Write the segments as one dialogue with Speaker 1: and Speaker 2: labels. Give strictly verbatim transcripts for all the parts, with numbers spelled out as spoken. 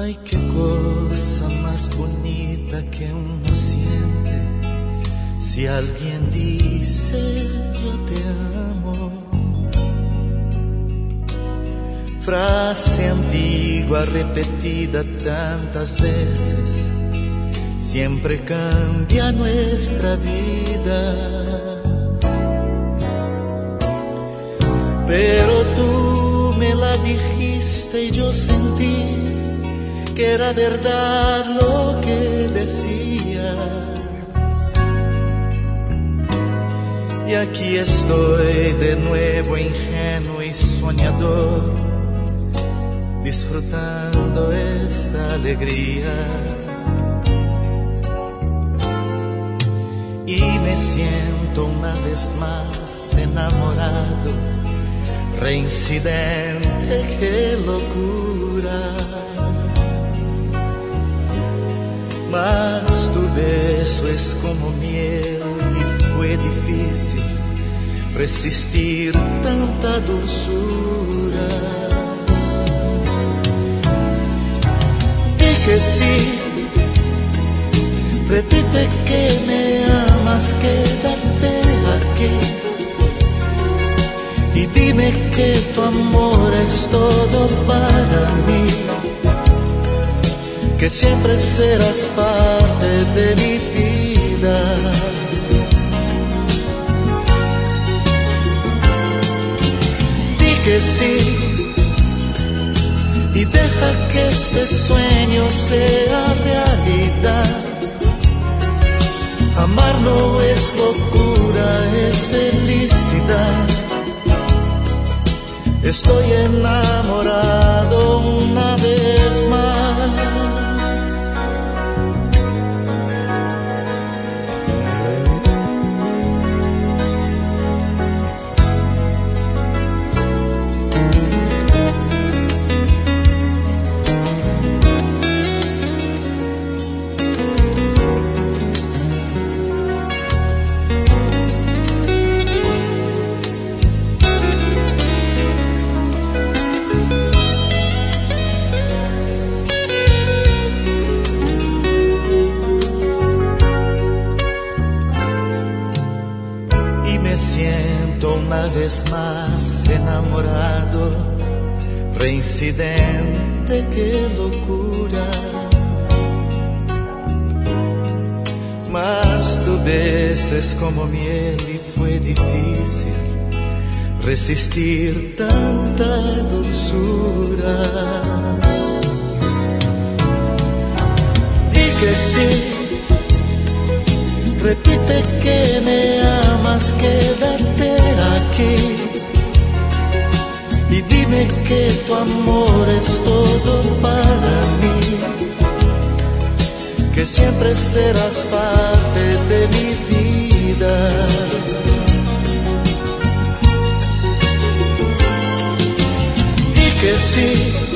Speaker 1: Ay, qué cosa más bonita que uno siente si alguien dice yo te amo. Frase antigua repetida tantas veces, siempre cambia nuestra vida. Pero tú me la dijiste y yo sentí que era verdad lo que decías. Y aquí estoy de nuevo ingenuo y soñador, disfrutando esta alegría. Y me siento una vez más enamorado, reincidente, qué locura. Mas tu beso es como miel y fue difícil resistir tanta dulzura. Di que sí, repite que me amas, quédate aquí y dime que tu amor es todo para mí, que siempre serás parte de mi vida. Di que sí y deja que este sueño sea realidad. Amar no es locura, es felicidad. Estoy enamorado una vez más. Me siento una vez más enamorado, reincidente, qué locura. Mas tu beso es como miel y fue difícil resistir tanta dulzura. Di que sí, repite que me amas, quédate aquí y dime que tu amor es todo para mí, que siempre serás parte de mi vida. Di que sí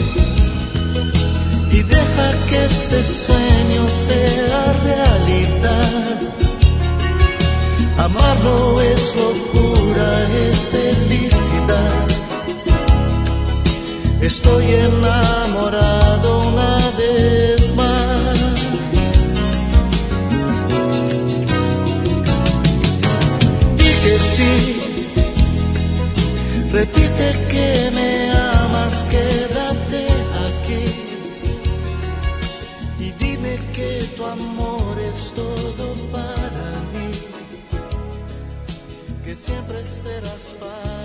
Speaker 1: y deja que este sueño sea realidad. Amar no es locura, es felicidad. Estoy enamorado una vez más. Di que sí, repite que me amas, quédate aquí y dime que tu amor es todo para mí, que siempre serás paz.